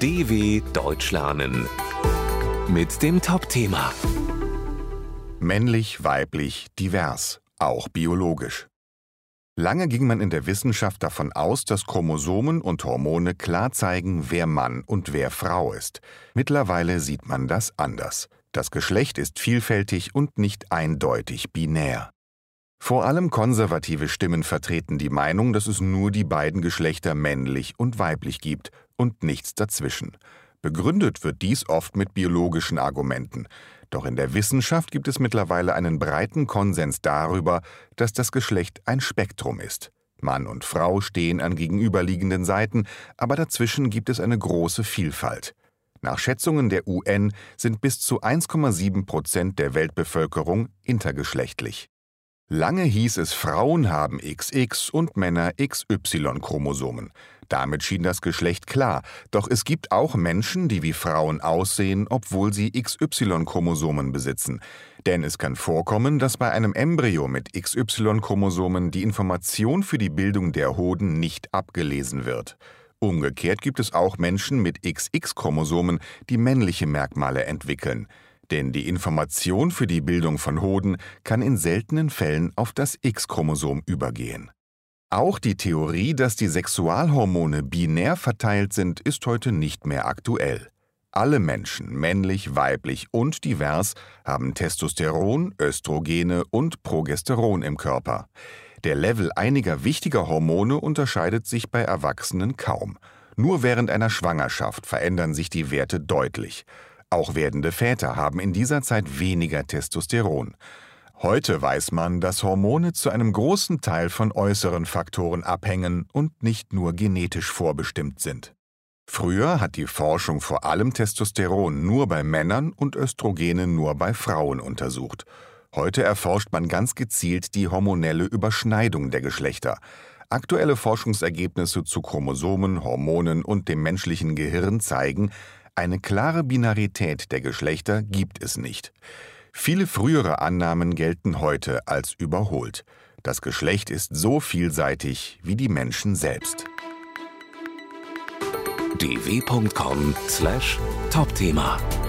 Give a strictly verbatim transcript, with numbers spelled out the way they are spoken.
D W Deutsch lernen mit dem Top-Thema Männlich, weiblich, divers, auch biologisch. Lange ging man in der Wissenschaft davon aus, dass Chromosomen und Hormone klar zeigen, wer Mann und wer Frau ist. Mittlerweile sieht man das anders. Das Geschlecht ist vielfältig und nicht eindeutig binär. Vor allem konservative Stimmen vertreten die Meinung, dass es nur die beiden Geschlechter männlich und weiblich gibt und nichts dazwischen. Begründet wird dies oft mit biologischen Argumenten. Doch in der Wissenschaft gibt es mittlerweile einen breiten Konsens darüber, dass das Geschlecht ein Spektrum ist. Mann und Frau stehen an gegenüberliegenden Seiten, aber dazwischen gibt es eine große Vielfalt. Nach Schätzungen der U N sind bis zu eins Komma sieben Prozent der Weltbevölkerung intergeschlechtlich. Lange hieß es, Frauen haben X X und Männer X Y-Chromosomen. Damit schien das Geschlecht klar, doch es gibt auch Menschen, die wie Frauen aussehen, obwohl sie X Y-Chromosomen besitzen. Denn es kann vorkommen, dass bei einem Embryo mit X Y-Chromosomen die Information für die Bildung der Hoden nicht abgelesen wird. Umgekehrt gibt es auch Menschen mit X X-Chromosomen, die männliche Merkmale entwickeln. Denn die Information für die Bildung von Hoden kann in seltenen Fällen auf das X-Chromosom übergehen. Auch die Theorie, dass die Sexualhormone binär verteilt sind, ist heute nicht mehr aktuell. Alle Menschen, männlich, weiblich und divers, haben Testosteron, Östrogene und Progesteron im Körper. Der Level einiger wichtiger Hormone unterscheidet sich bei Erwachsenen kaum. Nur während einer Schwangerschaft verändern sich die Werte deutlich. Auch werdende Väter haben in dieser Zeit weniger Testosteron. Heute weiß man, dass Hormone zu einem großen Teil von äußeren Faktoren abhängen und nicht nur genetisch vorbestimmt sind. Früher hat die Forschung vor allem Testosteron nur bei Männern und Östrogene nur bei Frauen untersucht. Heute erforscht man ganz gezielt die hormonelle Überschneidung der Geschlechter. Aktuelle Forschungsergebnisse zu Chromosomen, Hormonen und dem menschlichen Gehirn zeigen, eine klare Binarität der Geschlechter gibt es nicht. Viele frühere Annahmen gelten heute als überholt. Das Geschlecht ist so vielseitig wie die Menschen selbst. d w punkt com slash Top-Thema